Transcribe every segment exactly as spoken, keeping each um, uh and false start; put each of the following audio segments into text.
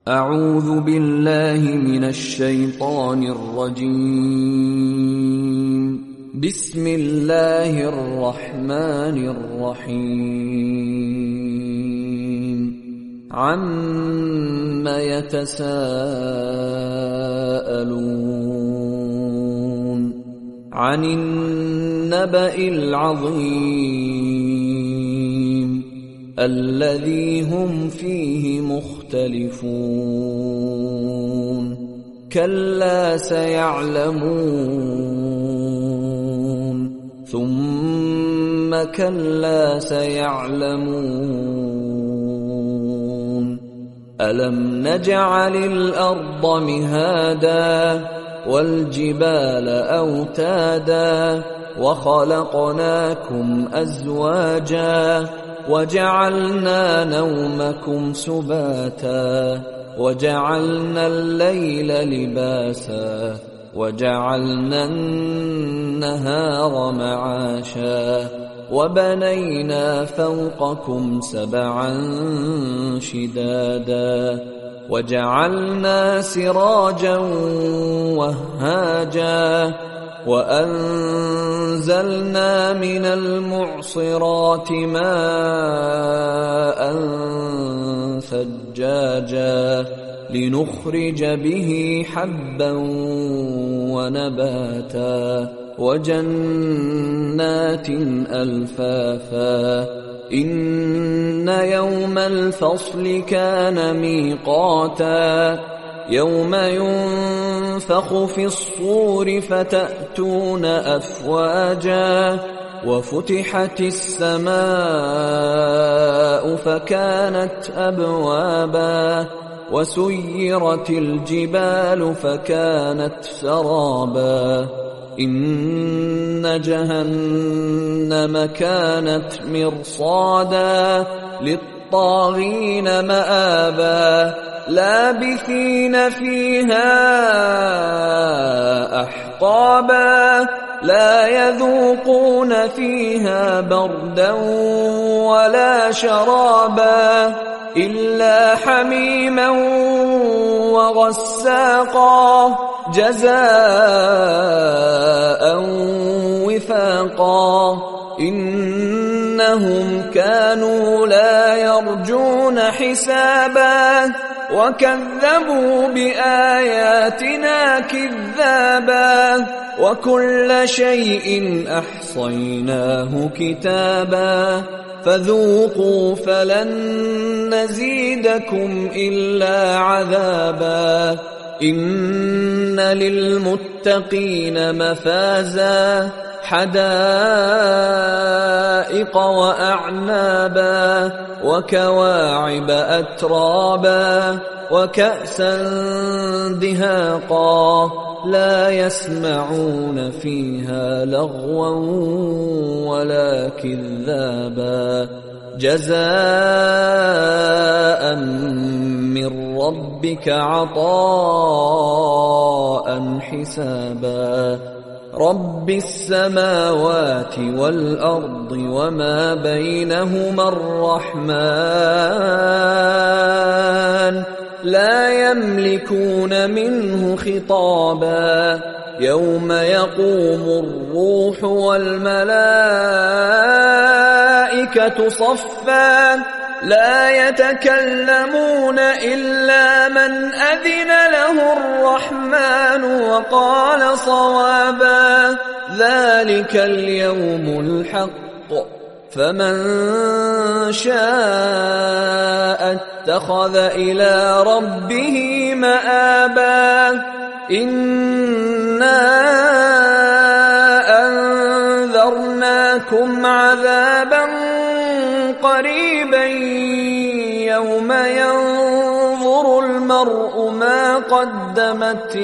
أعوذ بالله من الشيطان الرجيم. بسم الله الرحمن الرحيم. عَمَّ يتساءلون عن النبأ العظيم الذي هم فيه مختلفون كلا سيعلمون ثم كلا سيعلمون ألم نجعل الأرض مهادا والجبال أوتادا وخلقناكم أزواجا وجعلنا نومكم سباتا وجعلنا الليل لباسا وجعلنا النهار معاشا وبنينا فوقكم سبعا شدادا وجعلنا سراجا وهاجا وأنزلنا من المعصرات ماء ثجاجا لنخرج به حبا ونباتا وجنات ألفافا إن يوم الفصل كان ميقاتا يوم ينفخ في الصور فتأتون أفواجا وفتحت السماء فكانت أبوابا وسيرت الجبال فكانت سرابا إن جهنم كانت مرصادا للطاغين مآبا لابثين فيها أحقابا لا يذوقون فيها بردا ولا شرابا إلا حميما وغساقا جزاء وفاقا إنهم كانوا لا يرجون حسابا وكذبوا بآياتنا كذابا وكل شيء أحصيناه كتابا فذوقوا فلن نزيدكم إلا عذابا إن للمتقين مفازا حدائق وأعنابا وكواعب أترابا وكأسا دهاقا لا يسمعون فيها لغوا ولا كذابا جزاء من ربك عطاء حسابا رب السماوات والأرض وما بينهما الرحمن لا يملكون منه خطابا يوم يقوم الروح والملائكة صفا لا يتكلمون إلا من أذن له الرحمن وقال صوابا ذلك اليوم الحق فمن شاء اتخذ إلى ربه مآبا إنا أنذرناكم عذابا قريبا يوم ينظر المرء ما قدمت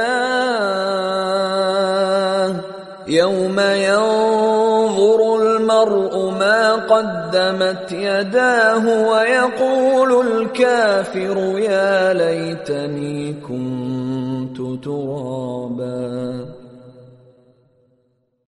يداه يوم ينظر المرء ما قدمت يداه ويقول الكافر يا ليتني كنت ترابا.